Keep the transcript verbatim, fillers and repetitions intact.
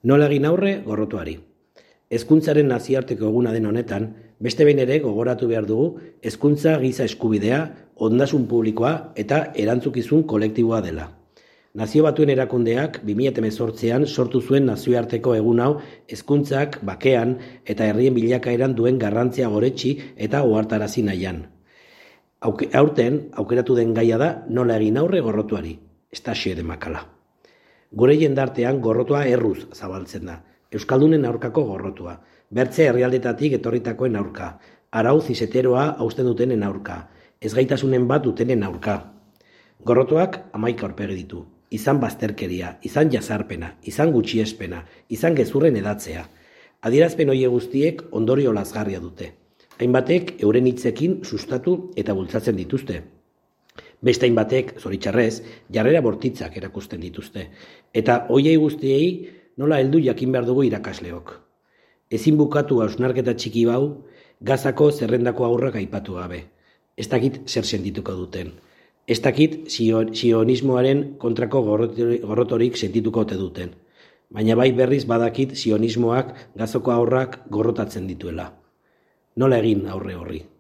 Nola egin aurre gorrotoari? Hezkuntzaren nazioarteko eguna den honetan, beste behin ere gogoratu behar dugu hezkuntza giza eskubidea, ondasun publikoa eta erantzukizun kolektiboa dela. Nazio Batuen Erakundeak bi mila hemezortzian sortu zuen nazioarteko egun hau hezkuntzak bakean eta herrien bilakaeran duen garrantzia goretsi eta ohartarazi nahian. Auke, aurten aukeratu den gaia da nola egin aurre gorrotuari, Estaxio de Makala. Gure jendartean gorrotua erruz zabaltzen da, euskaldunen aurkako gorrotua, bertze herrialdetatik etorritakoen aurka, arau zizeteroa hausten dutenen aurka, ezgaitasunen bat dutenen aurka. Gorrotuak hamaika aurpegi ditu. Izan bazterkeria, izan jazarpena, izan gutxiespena, izan gezurren edatzea. Adierazpen hoie guztiek ondorio lazgarria dute. Hainbatek euren hitzekin sustatu eta bultzatzen dituzte. Beste hainbatek, zoritxarrez, jarrera bortitzak erakusten dituzte. Eta hoiei guztiei nola heldu jakin behar dugu irakasleok. Ezin bukatu hausnarketa txiki bau, Gazako zerrendako aurrak aipatu gabe. Ez dakit zer sentituko duten. Ez dakit sionismoaren kontrako gorrotorik sentituko ote duten. Baina bai berriz badakit sionismoak Gazako aurrak gorrotatzen dituela. Nola egin aurre horri?